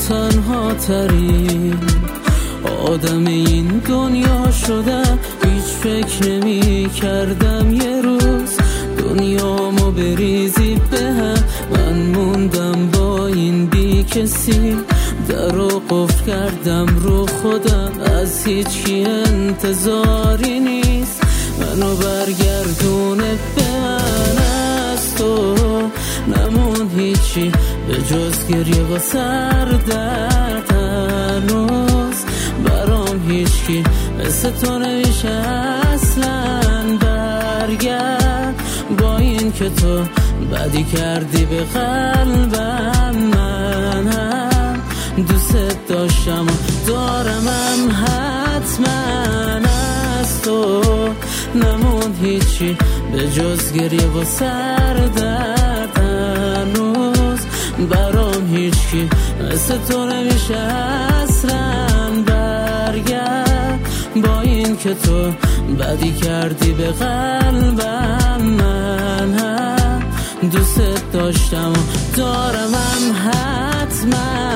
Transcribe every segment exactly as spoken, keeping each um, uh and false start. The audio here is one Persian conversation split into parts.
تنها ترین آدم این دنیا شدم. هیچ فکر نمی کردم یه روز دنیامو بریزی به هم. من موندم با این بی کسی، در رو قفل کردم رو خودم. از هیچی انتظاری نیست منو برگردونه به من. از تو نمون هیچی به جز گریه و سردرد. هنوز برام هیچکی مثل تو نمیشه اصلا. برگرد با این که تو بدی کردی به قلبم. من هم دوست داشتم و دارمم حتما. از تو نمون هیچی به جز گریه و سردرد. هنوز برام هیچکی مثل تو نمیشه اصلا. برگرد با این که تو بدی کردی به قلبم. من هم دوست داشتم و دارمم حتما.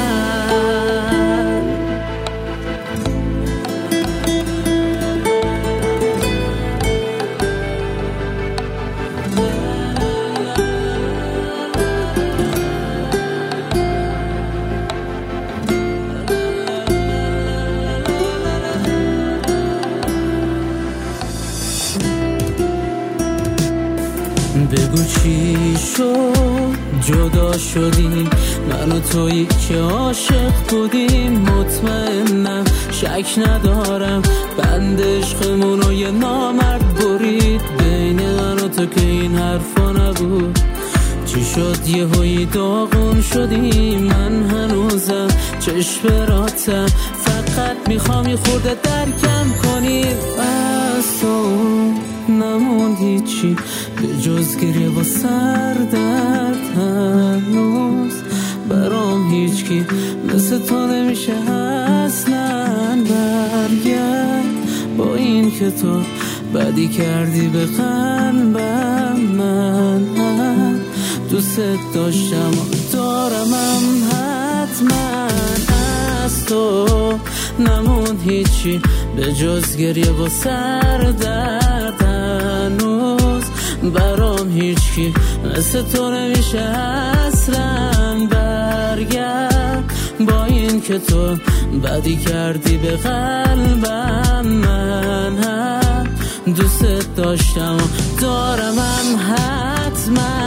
بگو چی شد جدا شدیم من و تویی که عاشق بودیم. مطمئنم شک ندارم بند عشقمونو یه نامرد برید بین من و تو که این حرفا نبود. چی شد یه هایی داغون شدی؟ من هنوزم چشم براتم، فقط میخوام یه خورده درکم کنی. از تو نموند هیچی به جز گریه و سردرد. هنوز برام هیچکی مثل تو نمیشه اصلا. برگرد با این که تو بدی کردی به قلبم. من هم دوست داشتم و دارمم حتما. از تو نموند هیچی به جز گریه و سردرد. هنوز برام هیچکی مثل تو نمیشه اصلا. برگرد با این که تو بدی کردی به قلبم. من هم دوست داشتم و دارمم حتما.